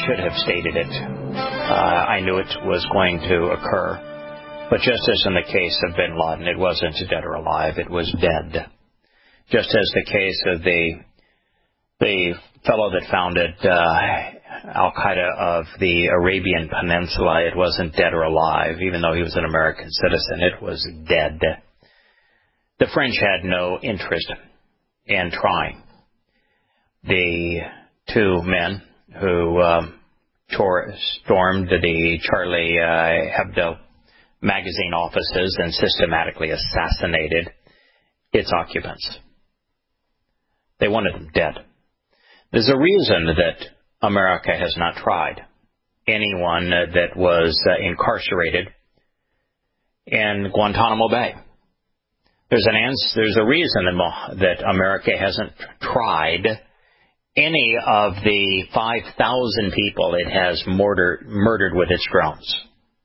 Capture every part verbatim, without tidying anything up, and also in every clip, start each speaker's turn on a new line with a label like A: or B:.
A: should have stated it. Uh, I knew it was going to occur. But just as in the case of bin Laden, it wasn't dead or alive, it was dead. Just as the case of the the fellow that founded uh, Al-Qaeda of the Arabian Peninsula, it wasn't dead or alive, even though he was an American citizen, it was dead. The French had no interest in trying. The two men who um, tore, stormed the Charlie uh, Hebdo magazine offices and systematically assassinated its occupants. They wanted them dead. There's a reason that America has not tried anyone that was uh, incarcerated in Guantanamo Bay. There's an answer, there's a reason that, that America hasn't tried any of the five thousand people it has murdered, murdered with its drones.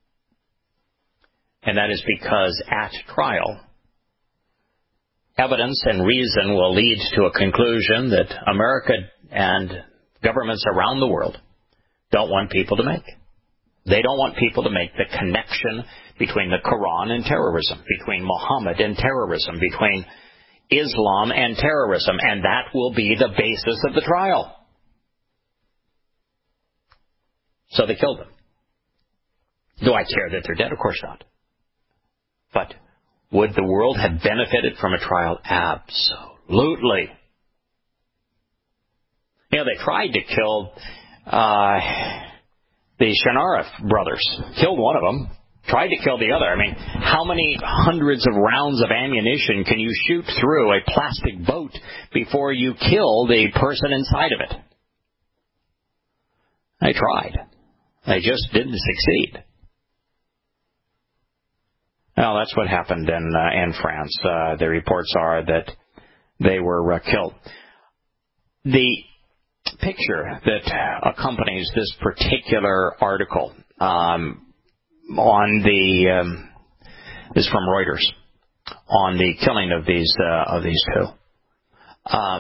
A: And that is because at trial, evidence and reason will lead to a conclusion that America and governments around the world don't want people to make. They don't want people to make the connection between the Quran and terrorism, between Muhammad and terrorism, between Islam and terrorism, and that will be the basis of the trial. So they killed them. Do I care that they're dead? Of course not. But would the world have benefited from a trial? Absolutely. You know, they tried to kill uh, the Shanarif brothers. Killed one of them. Tried to kill the other. I mean, how many hundreds of rounds of ammunition can you shoot through a plastic boat before you kill the person inside of it? They tried. They just didn't succeed. Well, that's what happened in uh, in France. Uh, the reports are that they were uh, killed. The picture that accompanies this particular article um, on the um, is from Reuters on the killing of these uh, of these two. Uh,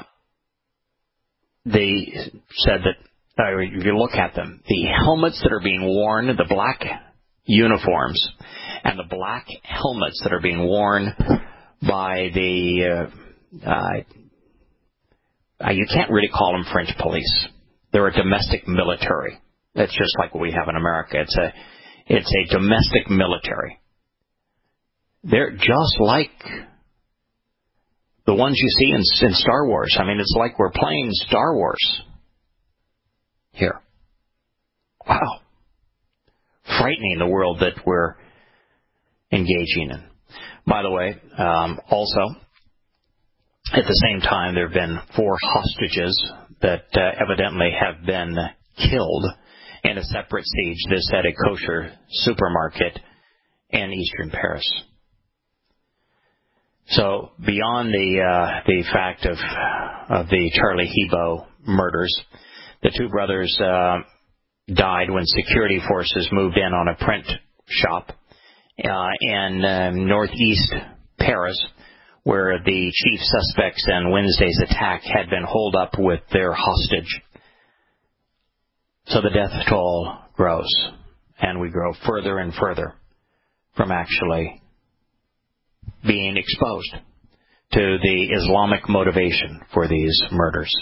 A: they said that uh, if you look at them, the helmets that are being worn, the black uniforms, and the black helmets that are being worn by the uh, uh, you can't really call them French police. They're a domestic military. That's just like what we have in America. It's a It's a domestic military. They're just like the ones you see in, in Star Wars. I mean, it's like we're playing Star Wars here. Wow. Frightening, the world that we're engaging in. By the way, um, also, at the same time, there have been four hostages that uh, evidently have been killed in a separate siege, this at a kosher supermarket in eastern Paris. So beyond the uh, the fact of of the Charlie Hebdo murders, the two brothers uh, died when security forces moved in on a print shop uh, in uh, northeast Paris, where the chief suspects in Wednesday's attack had been holed up with their hostage. So the death toll grows, and we grow further and further from actually being exposed to the Islamic motivation for these murders.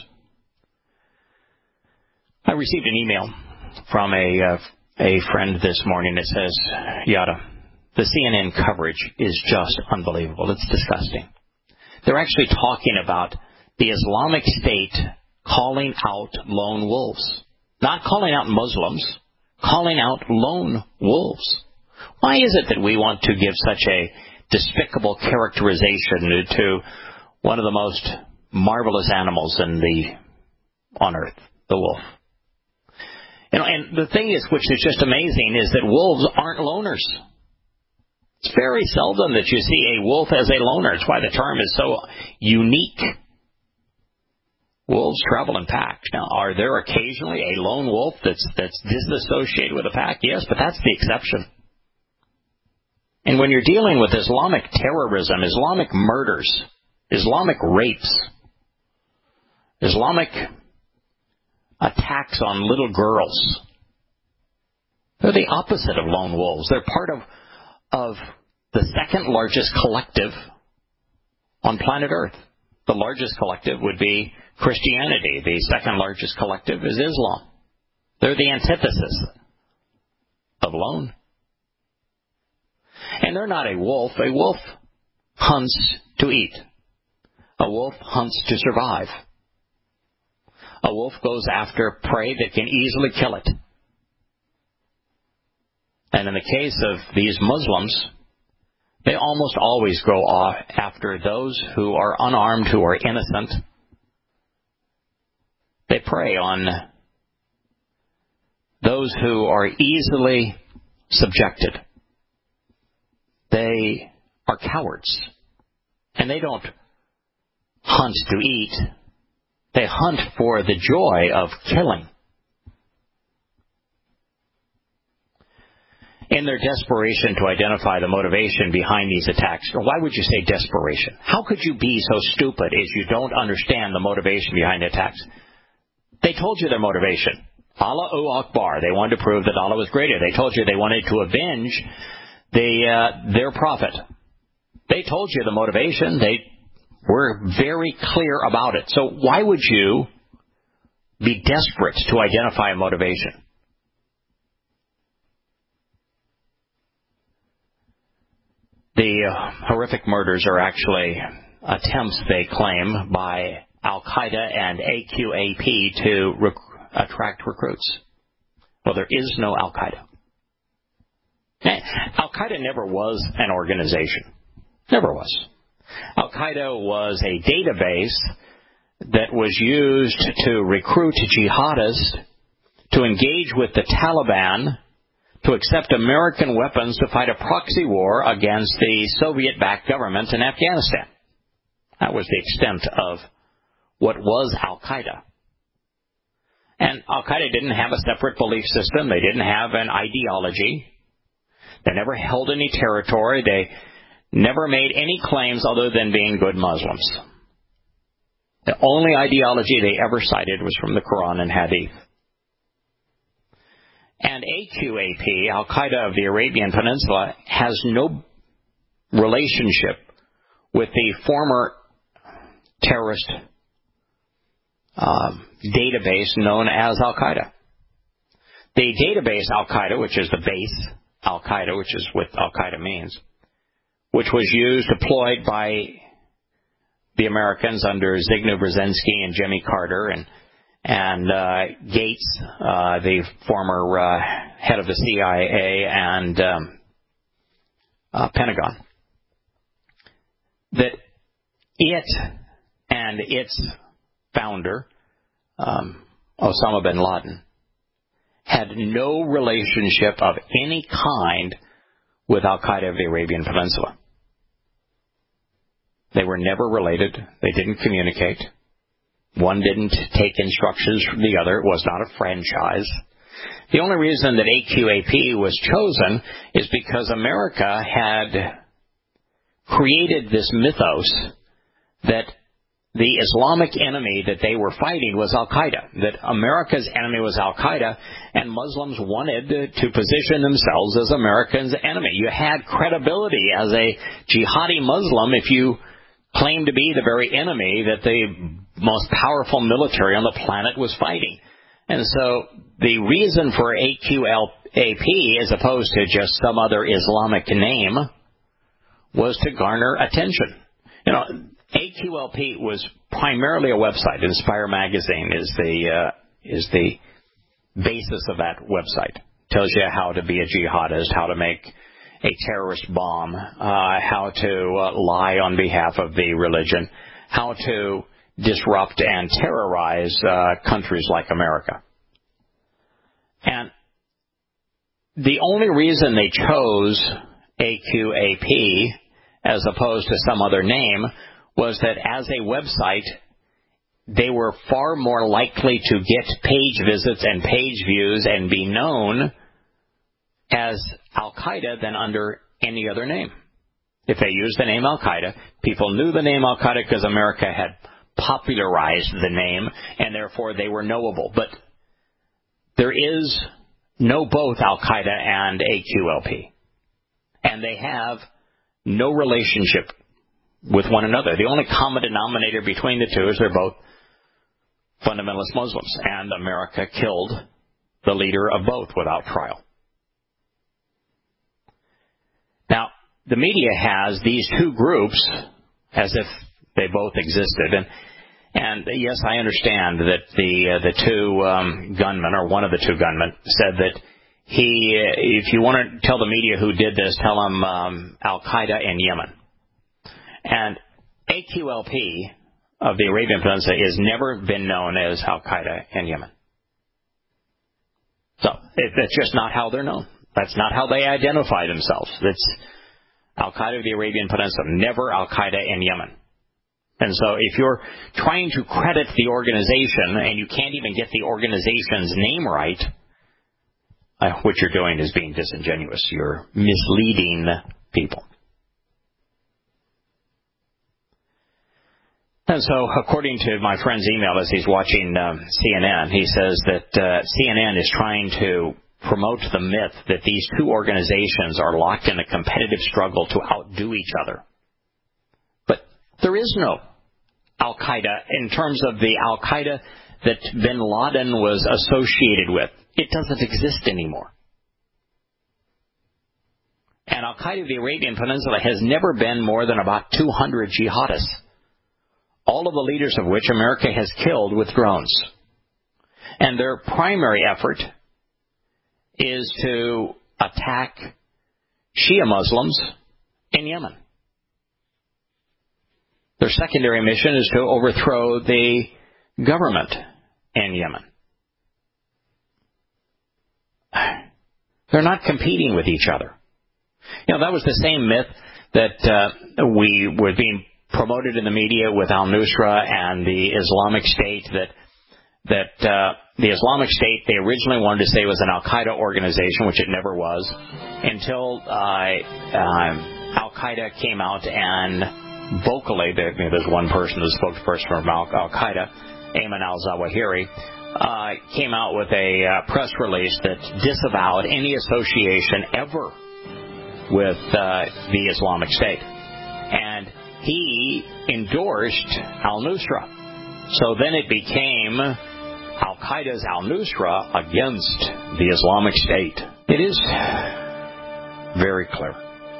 A: I received an email from a uh, a friend this morning that says, Yada, the C N N coverage is just unbelievable. It's disgusting. They're actually talking about the Islamic State calling out lone wolves. Not calling out Muslims, calling out lone wolves. Why is it that we want to give such a despicable characterization to one of the most marvelous animals in the on earth, the wolf? You know, and the thing is, which is just amazing, is that wolves aren't loners. It's very seldom that you see a wolf as a loner. It's why the term is so unique. Wolves travel in packs. Now, are there occasionally a lone wolf that's that's disassociated with a pack? Yes, but that's the exception. And when you're dealing with Islamic terrorism, Islamic murders, Islamic rapes, Islamic attacks on little girls, They're the opposite of lone wolves. They're part of, of the second largest collective on planet Earth. The largest collective would be Christianity. The second largest collective is Islam. They're the antithesis of lone. And they're not a wolf. A wolf hunts to eat. A wolf hunts to survive. A wolf goes after prey that can easily kill it. And in the case of these Muslims, they almost always go off after those who are unarmed, who are innocent. They prey on those who are easily subjected. They are cowards. And they don't hunt to eat. They hunt for the joy of killing. In their desperation to identify the motivation behind these attacks, or why would you say desperation? How could you be so stupid as you don't understand the motivation behind the attacks? They told you their motivation. Allahu Akbar. They wanted to prove that Allah was greater. They told you they wanted to avenge the, uh, their prophet. They told you the motivation. They were very clear about it. So why would you be desperate to identify a motivation? The uh, horrific murders are actually attempts, they claim, by Al-Qaeda and A Q A P to rec- attract recruits. Well, there is no Al-Qaeda. Al-Qaeda never was an organization. Never was. Al-Qaeda was a database that was used to recruit jihadists to engage with the Taliban, to accept American weapons to fight a proxy war against the Soviet-backed government in Afghanistan. That was the extent of what was Al-Qaeda. And Al-Qaeda didn't have a separate belief system. They didn't have an ideology. They never held any territory. They never made any claims other than being good Muslims. The only ideology they ever cited was from the Quran and Hadith. And A Q A P, Al-Qaeda of the Arabian Peninsula, has no relationship with the former terrorist um, database known as Al-Qaeda. The database Al-Qaeda, which is the base Al-Qaeda, which is what Al-Qaeda means, which was used, deployed by the Americans under Zbigniew Brzezinski and Jimmy Carter and and uh, Gates, uh, the former uh, head of the C I A and um, uh, Pentagon, that it and its founder, um, Osama bin Laden, had no relationship of any kind with Al-Qaeda of the Arabian Peninsula. They were never related. They didn't communicate. One didn't take instructions from the other. It was not a franchise. The only reason that A Q A P was chosen is because America had created this mythos that the Islamic enemy that they were fighting was Al-Qaeda, that America's enemy was Al-Qaeda, and Muslims wanted to position themselves as America's enemy. You had credibility as a jihadi Muslim if you claimed to be the very enemy that the most powerful military on the planet was fighting. And so the reason for A Q A P, as opposed to just some other Islamic name, was to garner attention. You know, A Q A P was primarily a website. Inspire Magazine is the uh, is the basis of that website. Tells you how to be a jihadist, how to make a terrorist bomb, uh, how to uh, lie on behalf of the religion, how to disrupt and terrorize uh, countries like America. And the only reason they chose A Q A P as opposed to some other name was that as a website, they were far more likely to get page visits and page views and be known as Al-Qaeda than under any other name. If they used the name Al-Qaeda, people knew the name Al-Qaeda because America had popularized the name, and therefore they were knowable. But there is know both Al-Qaeda and A Q L P. And they have no relationship with one another. The only common denominator between the two is they're both fundamentalist Muslims. And America killed the leader of both without trial. Now, the media has these two groups as if they both existed. And And yes, I understand that the uh, the two um, gunmen, or one of the two gunmen, said that he, uh, if you want to tell the media who did this, tell them um, Al-Qaeda in Yemen. And A Q L P of the Arabian Peninsula has never been known as Al-Qaeda in Yemen. So it, that's just not how they're known. That's not how they identify themselves. It's Al-Qaeda of the Arabian Peninsula, never Al-Qaeda in Yemen. And so if you're trying to credit the organization and you can't even get the organization's name right, uh, what you're doing is being disingenuous. You're misleading people. And so according to my friend's email as he's watching um, C N N, he says that uh, C N N is trying to promote the myth that these two organizations are locked in a competitive struggle to outdo each other. There is no Al-Qaeda in terms of the Al-Qaeda that bin Laden was associated with. It doesn't exist anymore. And Al-Qaeda of the Arabian Peninsula has never been more than about two hundred jihadists, all of the leaders of which America has killed with drones. And their primary effort is to attack Shia Muslims in Yemen. Their secondary mission is to overthrow the government in Yemen. They're not competing with each other. You know, that was the same myth that uh, we were being promoted in the media with al-Nusra and the Islamic State, that that uh, the Islamic State, they originally wanted to say was an Al-Qaeda organization, which it never was, until uh, uh, Al-Qaeda came out and vocally, there's one person, the spokesperson from Al-Qaeda, Ayman al-Zawahiri, uh, came out with a uh, press release that disavowed any association ever with uh, the Islamic State. And he endorsed al-Nusra. So then it became Al-Qaeda's al-Nusra against the Islamic State. It is very clear.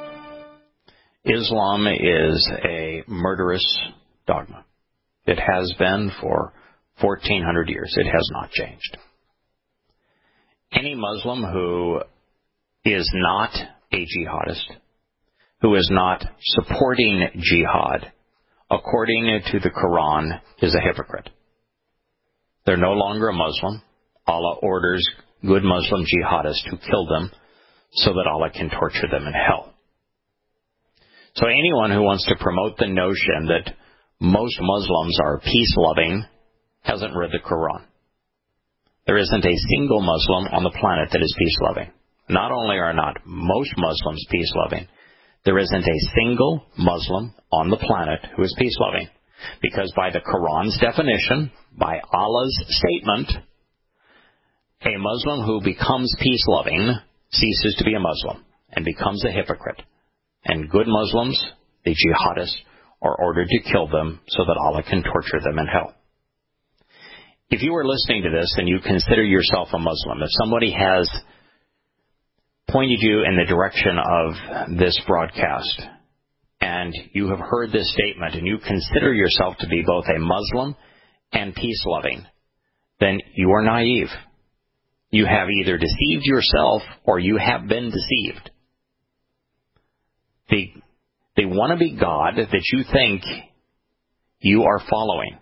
A: Islam is a murderous dogma. It has been for fourteen hundred years. It has not changed. Any Muslim who is not a jihadist, who is not supporting jihad, according to the Quran, is a hypocrite. They're no longer a Muslim. Allah orders good Muslim jihadists to kill them so that Allah can torture them in hell. So anyone who wants to promote the notion that most Muslims are peace-loving hasn't read the Quran. There isn't a single Muslim on the planet that is peace-loving. Not only are not most Muslims peace-loving, there isn't a single Muslim on the planet who is peace-loving. Because by the Quran's definition, by Allah's statement, a Muslim who becomes peace-loving ceases to be a Muslim and becomes a hypocrite. And good Muslims, the jihadists, are ordered to kill them so that Allah can torture them in hell. If you are listening to this and you consider yourself a Muslim, if somebody has pointed you in the direction of this broadcast, and you have heard this statement, and you consider yourself to be both a Muslim and peace-loving, then you are naive. You have either deceived yourself or you have been deceived. The, the wannabe God that you think you are following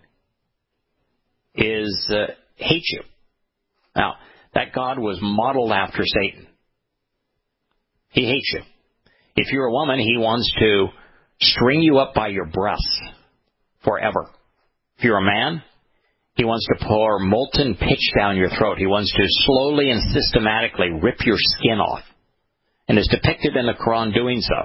A: is uh, hates you. Now, that God was modeled after Satan. He hates you. If you're a woman, he wants to string you up by your breasts forever. If you're a man, he wants to pour molten pitch down your throat. He wants to slowly and systematically rip your skin off, and is depicted in the Quran doing so.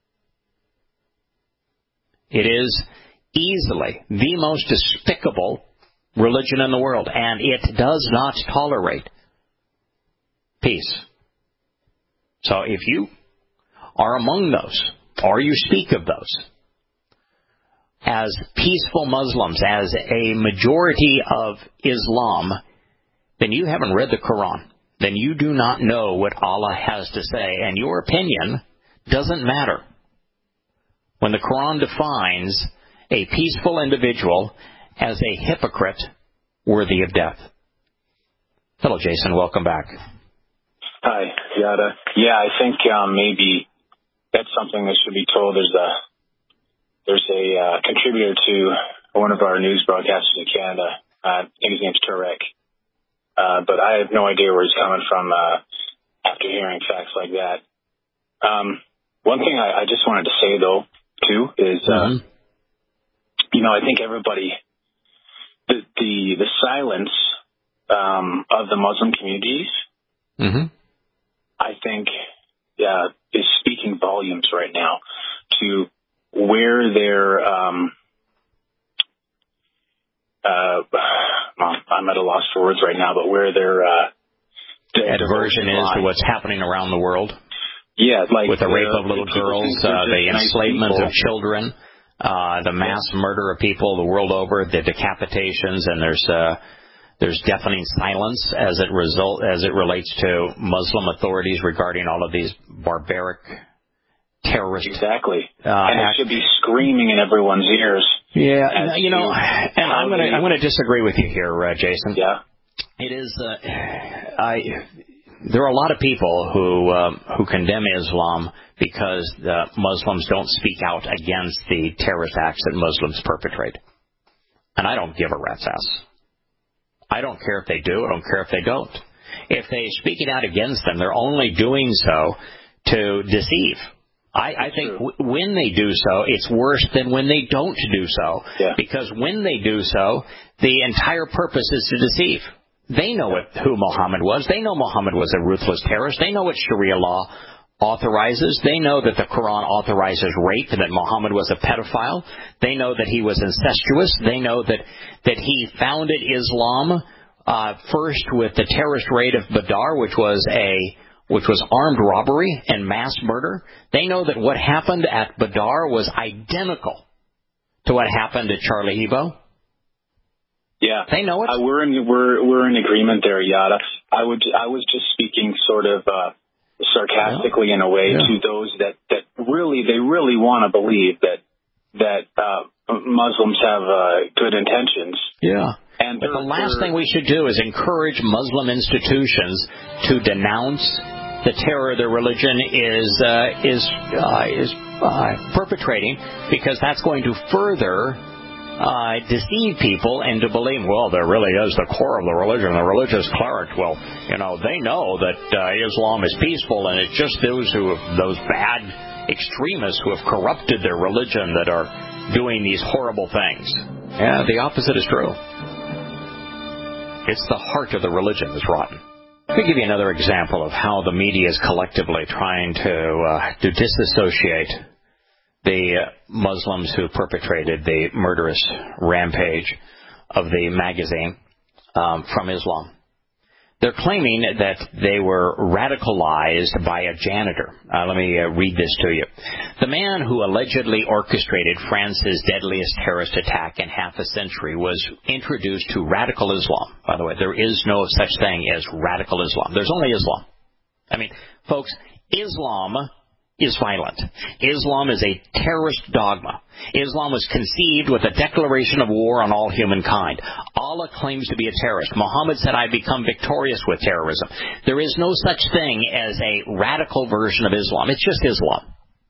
A: It is easily the most despicable religion in the world, and it does not tolerate peace. So if you are among those, or you speak of those, as peaceful Muslims, as a majority of Islam, then you haven't read the Quran. Then you do not know what Allah has to say, and your opinion doesn't matter. When the Quran defines a peaceful individual as a hypocrite worthy of death. Hello, Jason. Welcome back.
B: Hi, Yada. Yeah, I think um, maybe that's something that should be told. There's a there's a uh, contributor to one of our news broadcasters in Canada. Uh, I think his name's Tarek. Uh, but I have no idea where he's coming from uh, after hearing facts like that. Um, one thing I, I just wanted to say, though, too, is, uh, mm-hmm. you know, I think everybody, the the, the silence um, of the Muslim communities, mm-hmm. I think, yeah, is speaking volumes right now to where they're, um, uh, I'm at a loss for words right now, but where their uh,
A: diversion is to what's happening around the world.
B: Yeah, like
A: with the rape
B: uh,
A: of little girls, uh, the enslavement nice of children, uh, the mass murder of people the world over, the decapitations, and there's uh, there's deafening silence as it result as it relates to Muslim authorities regarding all of these barbaric terrorist.
B: Exactly,
A: uh,
B: and it should be screaming in everyone's ears.
A: Yeah, you know, and I'm going to I'm going to disagree with you here, uh, Jason.
B: Yeah,
A: it is. Uh, I. There are a lot of people who um, who condemn Islam because uh, Muslims don't speak out against the terrorist acts that Muslims perpetrate. And I don't give a rat's ass. I don't care if they do. I don't care if they don't. If they speak it out against them, they're only doing so to deceive. I, I think w- when they do so, it's worse than when they don't do so.
B: Yeah.
A: Because when they do so, the entire purpose is to deceive. They know what, who Muhammad was. They know Muhammad was a ruthless terrorist. They know what Sharia law authorizes. They know that the Quran authorizes rape and that Muhammad was a pedophile. They know that he was incestuous. They know that, that he founded Islam uh, first with the terrorist raid of Badr, which was a which was armed robbery and mass murder. They know that what happened at Badr was identical to what happened at Charlie Hebdo.
B: Yeah,
A: they know it.
B: Uh, we're in we're we're in agreement there, Yada. I would I was just speaking sort of uh, sarcastically yeah. in a way yeah. to those that, that really they really want to believe that that uh, Muslims have uh, good intentions.
A: Yeah.
B: And
A: but the last thing we should do is encourage Muslim institutions to denounce the terror their religion is uh, is uh, is uh, perpetrating, because that's going to further Uh, deceive people into believing, well, there really is the core of the religion, the religious cleric. Well, you know, they know that uh, Islam is peaceful, and it's just those who have, those bad extremists who have corrupted their religion that are doing these horrible things. Yeah, the opposite is true. It's the heart of the religion that's rotten. Let me give you another example of how the media is collectively trying to uh, to disassociate the Muslims who perpetrated the murderous rampage of the magazine um, from Islam. They're claiming that they were radicalized by a janitor. Uh, let me uh, read this to you. The man who allegedly orchestrated France's deadliest terrorist attack in half a century was introduced to radical Islam. By the way, there is no such thing as radical Islam. There's only Islam. I mean, folks, Islam is violent. Islam is a terrorist dogma. Islam was conceived with a declaration of war on all humankind. Allah claims to be a terrorist. Muhammad said, I become victorious with terrorism. There is no such thing as a radical version of Islam. It's just Islam.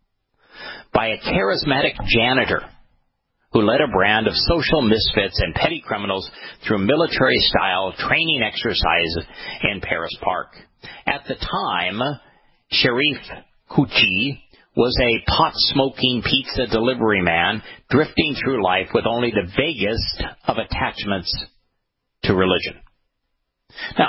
A: By a charismatic janitor who led a brand of social misfits and petty criminals through military-style training exercises in Paris Park. At the time, Sharif Kouchi was a pot-smoking pizza delivery man drifting through life with only the vaguest of attachments to religion. Now,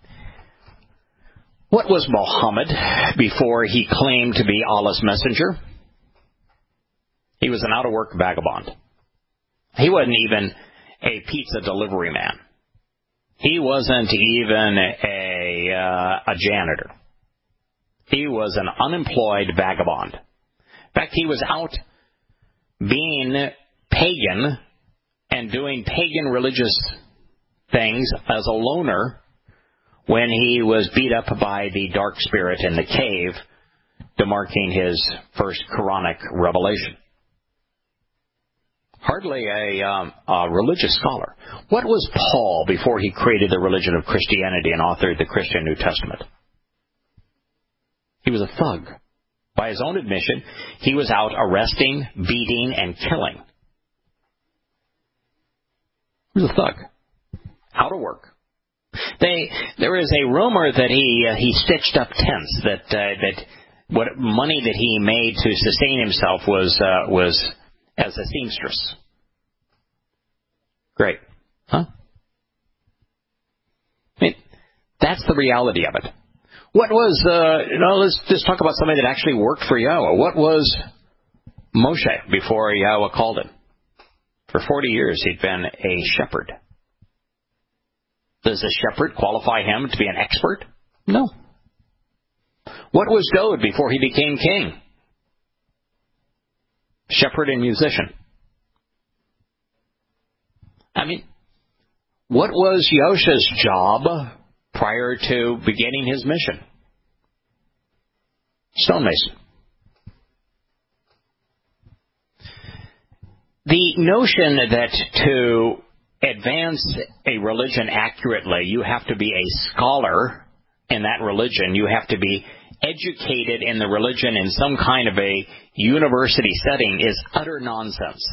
A: what was Muhammad before he claimed to be Allah's messenger? He was an out-of-work vagabond. He wasn't even a pizza delivery man. He wasn't even a a, uh, a janitor. He was an unemployed vagabond. In fact, he was out being pagan and doing pagan religious things as a loner when he was beat up by the dark spirit in the cave, demarking his first Quranic revelation. Hardly a, um, a religious scholar. What was Paul before he created the religion of Christianity and authored the Christian New Testament? He was a thug. By his own admission, he was out arresting, beating, and killing. He was a thug. Out of work. They, there is a rumor that he uh, he stitched up tents, that uh, that what money that he made to sustain himself was uh, was as a seamstress. Great, huh? I mean, that's the reality of it. What was uh, you know? Let's just talk about somebody that actually worked for Yahweh. What was Moshe before Yahweh called him? For forty years, he'd been a shepherd. Does a shepherd qualify him to be an expert? No. What was Daud before he became king? Shepherd and musician. I mean, what was Yosha's job prior to beginning his mission? Stonemason. The notion that to advance a religion accurately, you have to be a scholar in that religion. You have to be educated in the religion in some kind of a university setting is utter nonsense.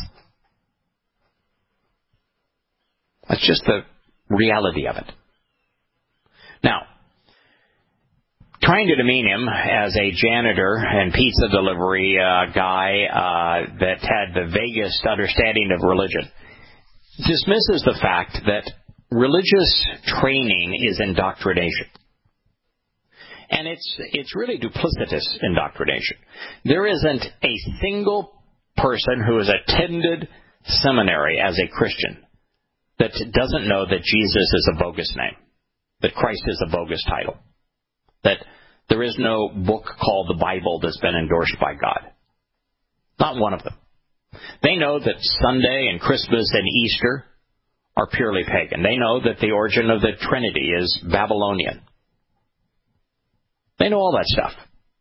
A: That's just the reality of it. Now, trying to demean him as a janitor and pizza delivery uh, guy uh, that had the vaguest understanding of religion dismisses the fact that religious training is indoctrination. And it's it's really duplicitous indoctrination. There isn't a single person who has attended seminary as a Christian that doesn't know that Jesus is a bogus name, that Christ is a bogus title, that there is no book called the Bible that's been endorsed by God. Not one of them. They know that Sunday and Christmas and Easter are purely pagan. They know that the origin of the Trinity is Babylonian. They know all that stuff.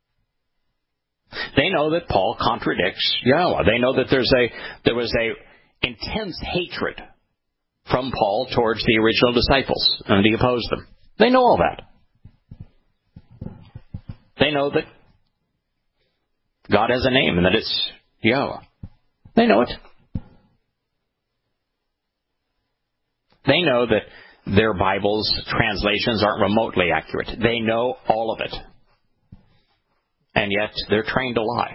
A: They know that Paul contradicts Yahweh. They know that there's a there was a intense hatred from Paul towards the original disciples, and he opposed them. They know all that. They know that God has a name and that it's Yahweh. They know it. They know that their Bible's translations aren't remotely accurate. They know all of it. And yet they're trained to lie.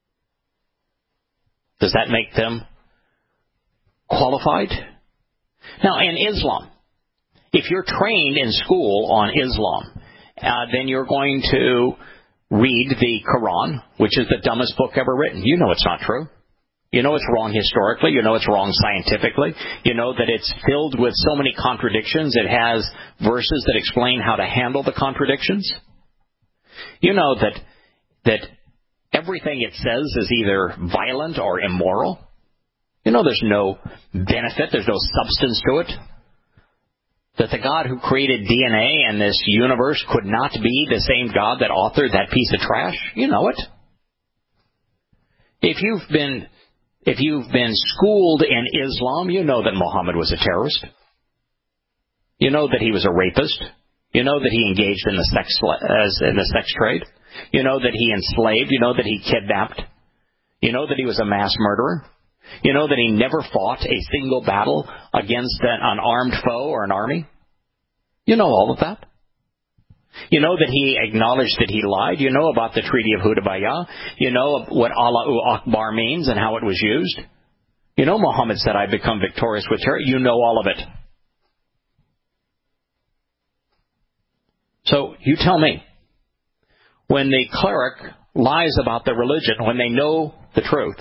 A: Does that make them qualified? Now, in Islam, if you're trained in school on Islam, uh, then you're going to read the Quran, which is the dumbest book ever written. You know it's not true. You know it's wrong historically. You know it's wrong scientifically. You know that it's filled with so many contradictions. It has verses that explain how to handle the contradictions. You know that that everything it says is either violent or immoral. You know there's no benefit. There's no substance to it. That the God who created D N A and this universe could not be the same God that authored that piece of trash. You know it. If you've been If you've been schooled in Islam, you know that Muhammad was a terrorist. You know that he was a rapist. You know that he engaged in the sex as in the sex trade. You know that he enslaved. You know that he kidnapped. You know that he was a mass murderer. You know that he never fought a single battle against an, an armed foe or an army. You know all of that. You know that he acknowledged that he lied. You know about the Treaty of Hudaybiyah. You know what Allahu Akbar means and how it was used. You know Muhammad said, I become victorious with terror. You know all of it. So you tell me, when the cleric lies about the religion, when they know the truth,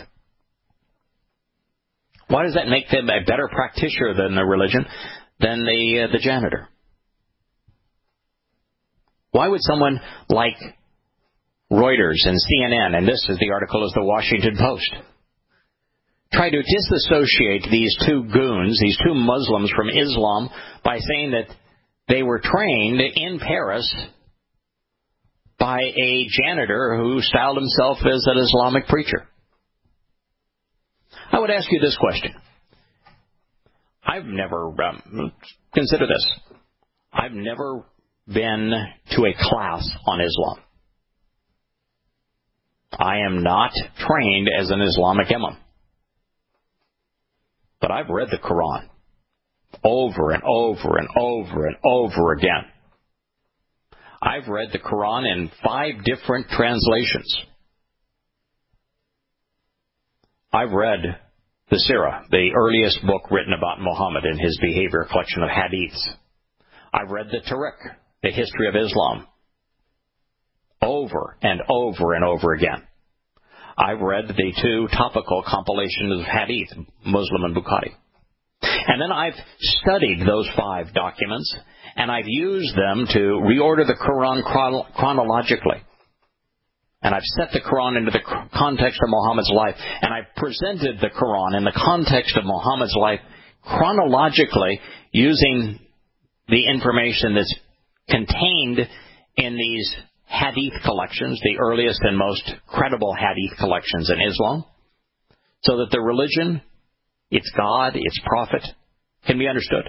A: why does that make them a better practitioner than the religion than the uh, the janitor? Why would someone like Reuters and C N N, and this is the article is the Washington Post, try to disassociate these two goons, these two Muslims from Islam, by saying that they were trained in Paris by a janitor who styled himself as an Islamic preacher? I would ask you this question. I've never, um, consider this, I've never been to a class on Islam. I am not trained as an Islamic imam. But I've read the Quran over and over and over and over again. I've read the Quran in five different translations. I've read the Sirah, the earliest book written about Muhammad and his behavior, a collection of hadiths. I've read the Tariq, the history of Islam, over and over and over again. I've read the two topical compilations of hadith, Muslim and Bukhari. And then I've studied those five documents, and I've used them to reorder the Quran chron- chronologically. And I've set the Quran into the context of Muhammad's life, and I've presented the Quran in the context of Muhammad's life chronologically using the information that's contained in these hadith collections, the earliest and most credible hadith collections in Islam, so that the religion, its God, its prophet, can be understood.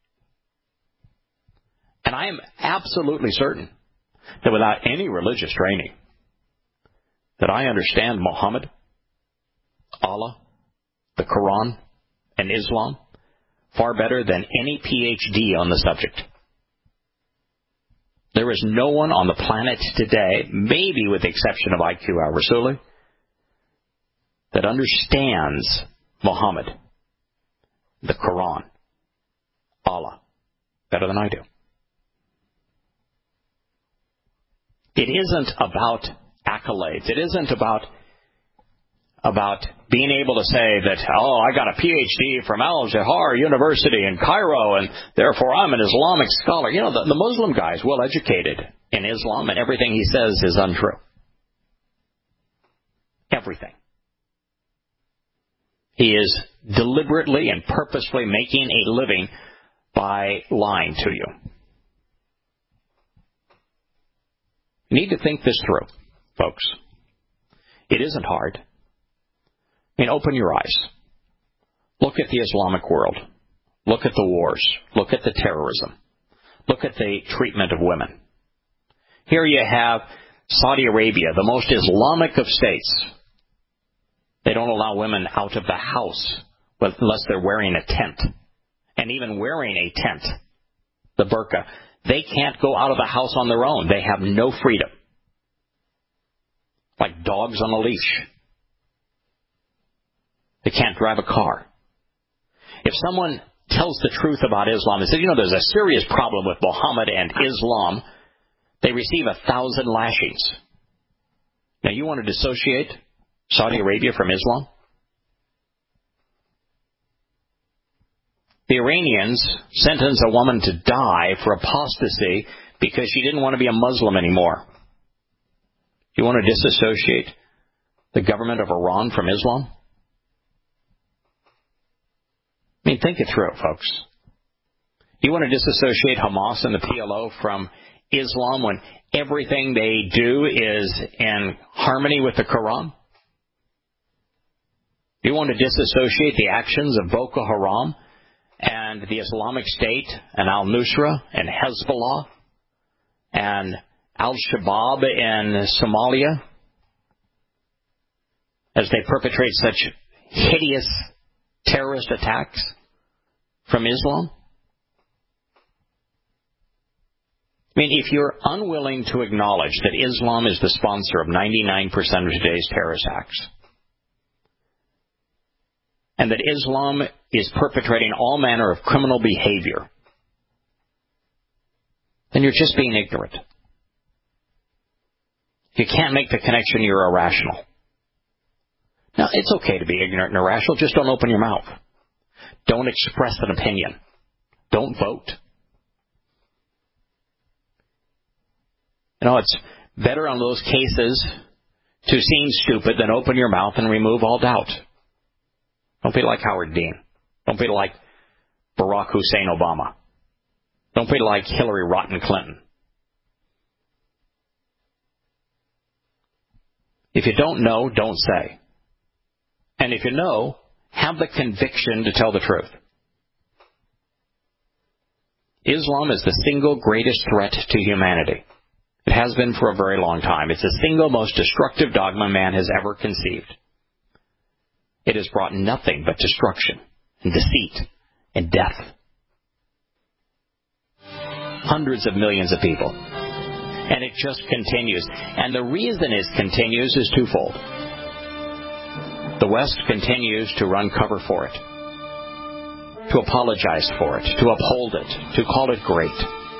A: And I am absolutely certain that without any religious training, that I understand Muhammad, Allah, the Quran, and Islam far better than any P H D on the subject. There is no one on the planet today, maybe with the exception of I Q al-Rasuli, that understands Muhammad, the Quran, Allah, better than I do. It isn't about accolades. It isn't about about being able to say that, oh, I got a P H D from Al-Azhar University in Cairo, and therefore I'm an Islamic scholar. You know, the, the Muslim guy is well educated in Islam, and everything he says is untrue. Everything. He is deliberately and purposefully making a living by lying to you. You need to think this through, folks. It isn't hard. I mean, open your eyes. Look at the Islamic world. Look at the wars. Look at the terrorism. Look at the treatment of women. Here you have Saudi Arabia, the most Islamic of states. They don't allow women out of the house unless they're wearing a tent. And even wearing a tent, the burqa, they can't go out of the house on their own. They have no freedom. Like dogs on a leash. They can't drive a car. If someone tells the truth about Islam and says, you know, there's a serious problem with Muhammad and Islam, they receive a thousand lashings. Now, you want to dissociate Saudi Arabia from Islam? The Iranians sentenced a woman to die for apostasy because she didn't want to be a Muslim anymore. You want to disassociate the government of Iran from Islam? I mean, think it through, folks. You want to disassociate Hamas and the P L O from Islam when everything they do is in harmony with the Quran? You want to disassociate the actions of Boko Haram and the Islamic State and al-Nusra and Hezbollah and al-Shabaab in Somalia as they perpetrate such hideous terrorist attacks from Islam? I mean, if you're unwilling to acknowledge that Islam is the sponsor of ninety-nine percent of today's terrorist acts, and that Islam is perpetrating all manner of criminal behavior, then you're just being ignorant. If you can't make the connection, you're irrational. Now, it's okay to be ignorant and irrational. Just don't open your mouth. Don't express an opinion. Don't vote. You know, it's better on those cases to seem stupid than open your mouth and remove all doubt. Don't be like Howard Dean. Don't be like Barack Hussein Obama. Don't be like Hillary Rotten Clinton. If you don't know, don't say. And if you know, have the conviction to tell the truth. Islam is the single greatest threat to humanity. It has been for a very long time. It's the single most destructive dogma man has ever conceived. It has brought nothing but destruction and deceit and death. Hundreds of millions of people. And it just continues. And the reason it continues is twofold. The West continues to run cover for it, to apologize for it, to uphold it, to call it great.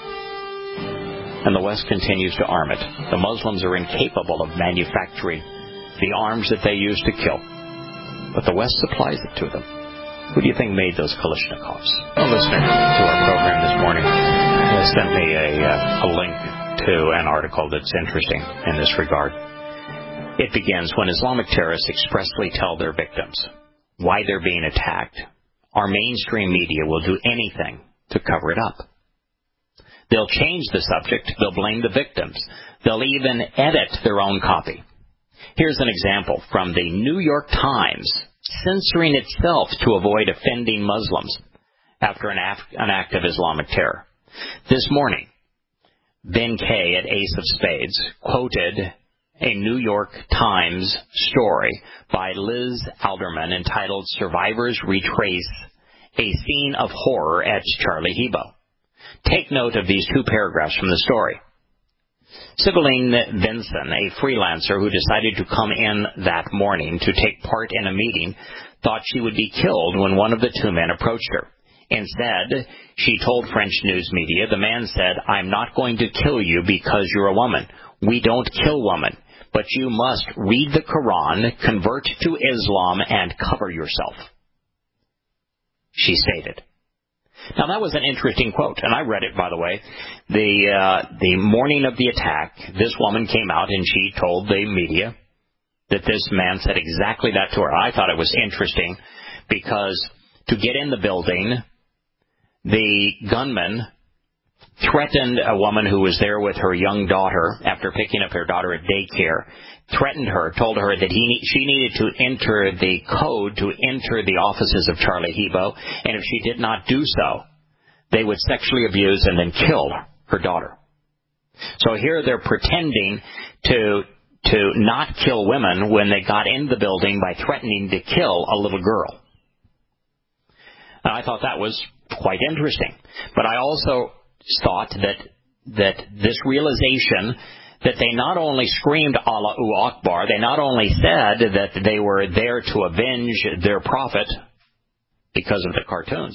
A: And the West continues to arm it. The Muslims are incapable of manufacturing the arms that they use to kill. But the West supplies it to them. Who do you think made those Kalashnikovs? A listener to our program this morning has sent me a, uh, a link to an article that's interesting in this regard. It begins, when Islamic terrorists expressly tell their victims why they're being attacked, our mainstream media will do anything to cover it up. They'll change the subject. They'll blame the victims. They'll even edit their own copy. Here's an example from the New York Times, censoring itself to avoid offending Muslims after an, af- an act of Islamic terror. This morning, Ben Kay at Ace of Spades quoted a New York Times story by Liz Alderman entitled "Survivors Retrace a Scene of Horror at Charlie Hebdo." Take note of these two paragraphs from the story. Sibylline Vinson, a freelancer who decided to come in that morning to take part in a meeting, thought she would be killed when one of the two men approached her. Instead, she told French news media, the man said, "I'm not going to kill you because you're a woman. We don't kill women, but you must read the Quran, convert to Islam, and cover yourself," she stated. Now, that was an interesting quote, and I read it, by the way. The uh, the morning of the attack, this woman came out and she told the media that this man said exactly that to her. I thought it was interesting because to get in the building, the gunman threatened a woman who was there with her young daughter after picking up her daughter at daycare, threatened her, told her that he she needed to enter the code to enter the offices of Charlie Hebdo, and if she did not do so, they would sexually abuse and then kill her daughter. So here they're pretending to to not kill women when they got in the building by threatening to kill a little girl. And I thought that was quite interesting. But I also thought that that this realization that they not only screamed Allahu Akbar, they not only said that they were there to avenge their prophet because of the cartoons,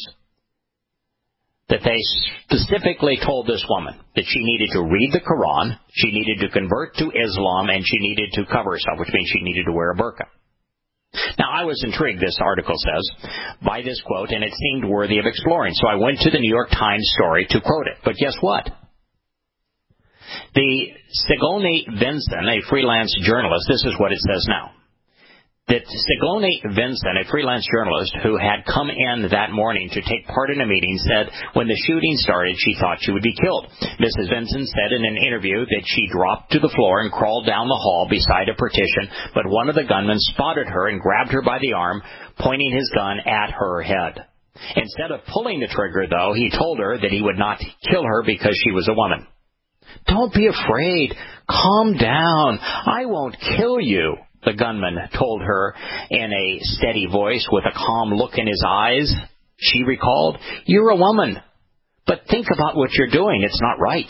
A: that they specifically told this woman that she needed to read the Quran, she needed to convert to Islam, and she needed to cover herself, which means she needed to wear a burqa. Now, I was intrigued, this article says, by this quote, and it seemed worthy of exploring. So I went to the New York Times story to quote it. But guess what? The Sigourney Vinson, a freelance journalist, this is what it says now. That Sigourney Vinson, a freelance journalist who had come in that morning to take part in a meeting, said when the shooting started, she thought she would be killed. Missus Vinson said in an interview that she dropped to the floor and crawled down the hall beside a partition, but one of the gunmen spotted her and grabbed her by the arm, pointing his gun at her head. Instead of pulling the trigger, though, he told her that he would not kill her because she was a woman. "Don't be afraid. Calm down. I won't kill you," the gunman told her in a steady voice with a calm look in his eyes. She recalled, "You're a woman, but think about what you're doing. It's not right."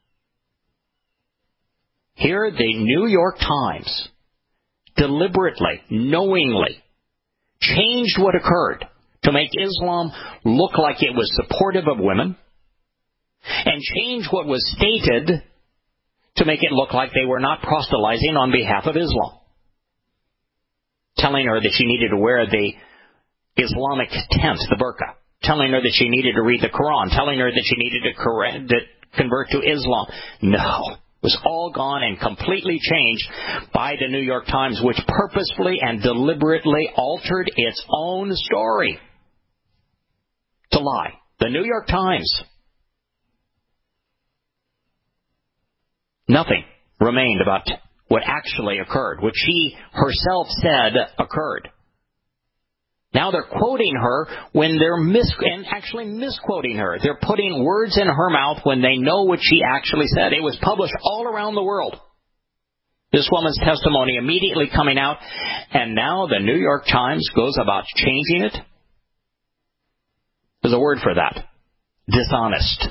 A: Here, the New York Times deliberately, knowingly changed what occurred to make Islam look like it was supportive of women, and change what was stated to make it look like they were not proselytizing on behalf of Islam, telling her that she needed to wear the Islamic tent, the burqa, telling her that she needed to read the Quran, telling her that she needed to, correct, to convert to Islam. No, was all gone and completely changed by the New York Times, which purposefully and deliberately altered its own story to lie. The New York Times. Nothing remained about what actually occurred, what she herself said occurred. Now they're quoting her when they're mis- and actually misquoting her. They're putting words in her mouth when they know what she actually said. It was published all around the world. This woman's testimony immediately coming out, and now the New York Times goes about changing it. There's a word for that. Dishonest.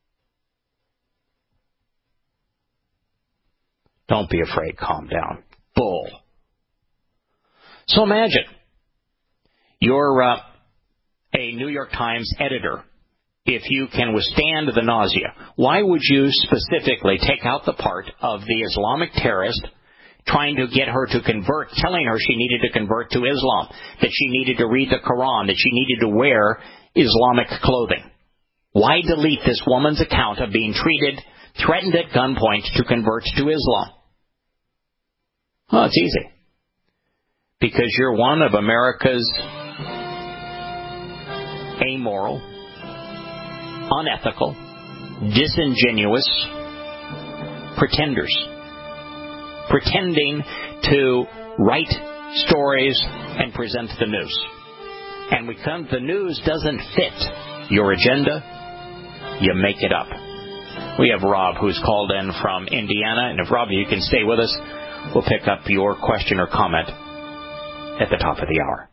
A: Don't be afraid. Calm down. Bull. So imagine you're uh, a New York Times editor. If you can withstand the nausea, why would you specifically take out the part of the Islamic terrorist trying to get her to convert, telling her she needed to convert to Islam, that she needed to read the Quran, that she needed to wear Islamic clothing? Why delete this woman's account of being treated, threatened at gunpoint to convert to Islam? Well, it's easy. Because you're one of America's amoral, unethical, disingenuous pretenders. Pretending to write stories and present the news. And when the news doesn't fit your agenda, you make it up. We have Rob, who's called in from Indiana. And if, Rob, you can stay with us, we'll pick up your question or comment at the top of the hour.